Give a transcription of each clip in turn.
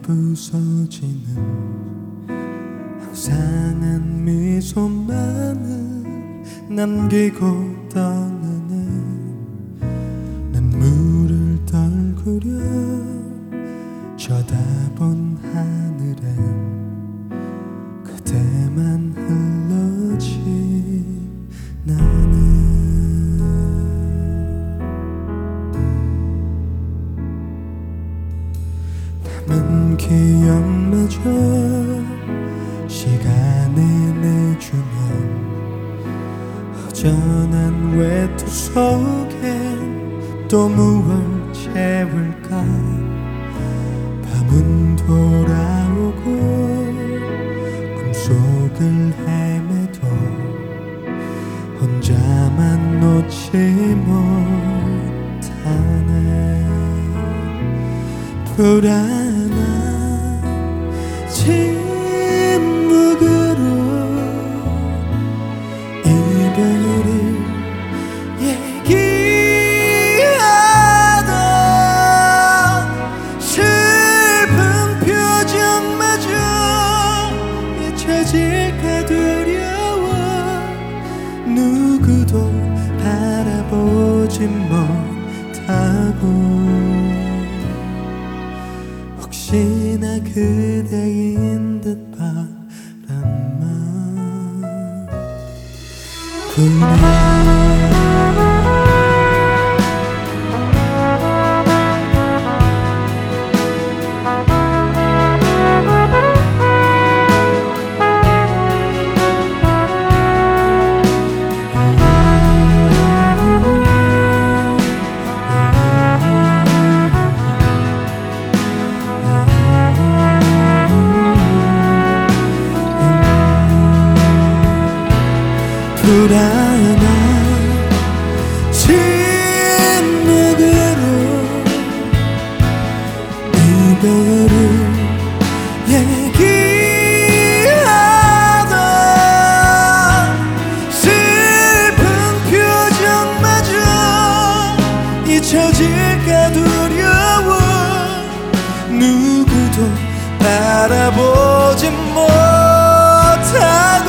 부서지는 항상한 미소만을 남기고 떠나는 눈물을 떨구려 쳐다본 하늘엔 그대만 흘러지 나는 남은 기억마저 시간에 내주면 허전한 외투 속엔 또 무얼 채울까. 밤은 돌아오고 꿈속을 헤매도 혼자만 놓지 못하네. 불안한 침묵으로 이별을 얘기하던 슬픈 표정마저 잊혀질까 두려워. 누구도 바라보지 못하고 혹시나 그대인 듯 바람만 부네. 불안한 침묵으로 이별을 얘기하던 슬픈 표정마저 잊혀질까 두려워. 누구도 바라보지 못하고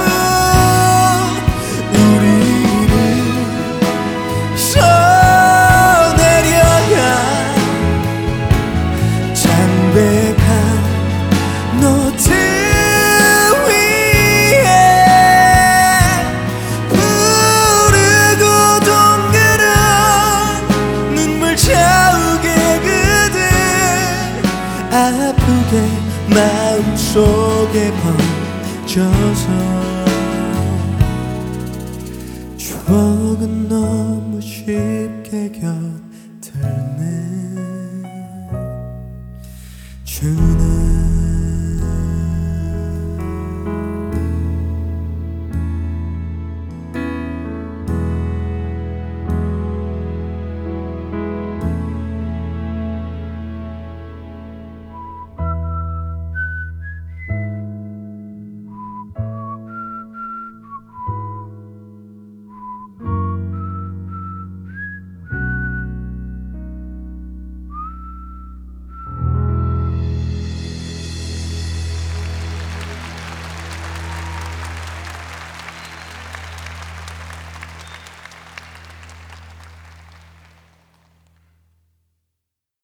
노트 위에 부르고 동그란 눈물 자욱에 그대 아프게 마음속에 번져서 추억은 너무 쉽게